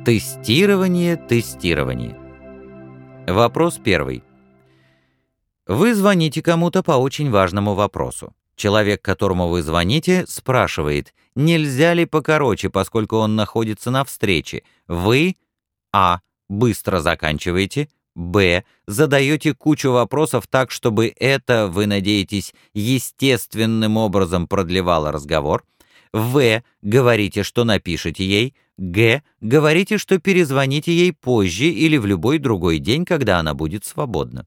Тестирование, тестирование. Вопрос первый. Вы звоните кому-то по очень важному вопросу. Человек, которому вы звоните, спрашивает, нельзя ли покороче, поскольку он находится на встрече. Вы а. быстро заканчиваете, б. задаете кучу вопросов так, чтобы это, вы надеетесь, естественным образом продлевало разговор, в. говорите, что напишете ей, г. говорите, что перезвоните ей позже или в любой другой день, когда она будет свободна.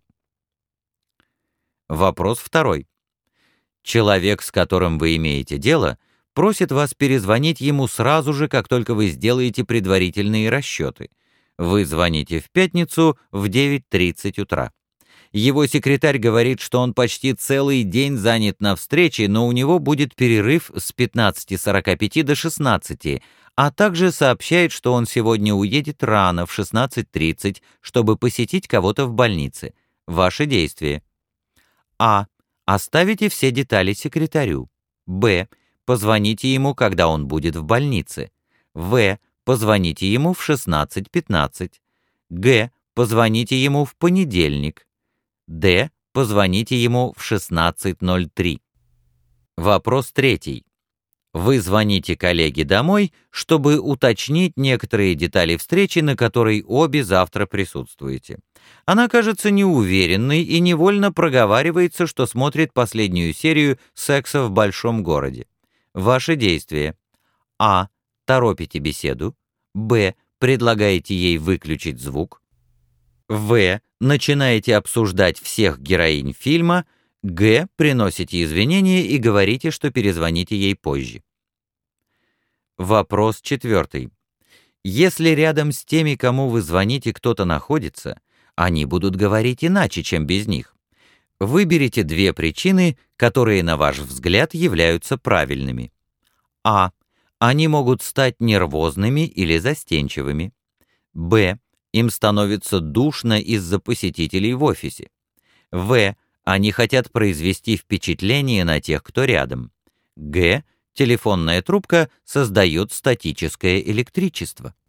Вопрос второй. Человек, с которым вы имеете дело, просит вас перезвонить ему сразу же, как только вы сделаете предварительные расчеты. Вы звоните в пятницу в 9:30 утра. Его секретарь говорит, что он почти целый день занят на встрече, но у него будет перерыв с 15:45 до 16, а также сообщает, что он сегодня уедет рано, в 16:30, чтобы посетить кого-то в больнице. Ваши действия. А. Оставите все детали секретарю. Б. Позвоните ему, когда он будет в больнице. В. Позвоните ему в 16:15. Г. Позвоните ему в понедельник. Д. Позвоните ему в 16:03. Вопрос третий. Вы звоните коллеге домой, чтобы уточнить некоторые детали встречи, на которой обе завтра присутствуете. Она кажется неуверенной и невольно проговаривается, что смотрит последнюю серию «Секса в большом городе». Ваши действия. А. Торопите беседу. Б. Предлагаете ей выключить звук. В. Начинаете обсуждать всех героинь фильма. Г. Приносите извинения и говорите, что перезвоните ей позже. Вопрос четвертый. Если рядом с теми, кому вы звоните, кто-то находится, они будут говорить иначе, чем без них. Выберите две причины, которые, на ваш взгляд, являются правильными. А. Они могут стать нервозными или застенчивыми. Б. Им становится душно из-за посетителей в офисе. В. Они хотят произвести впечатление на тех, кто рядом. Г. Телефонная трубка создает статическое электричество.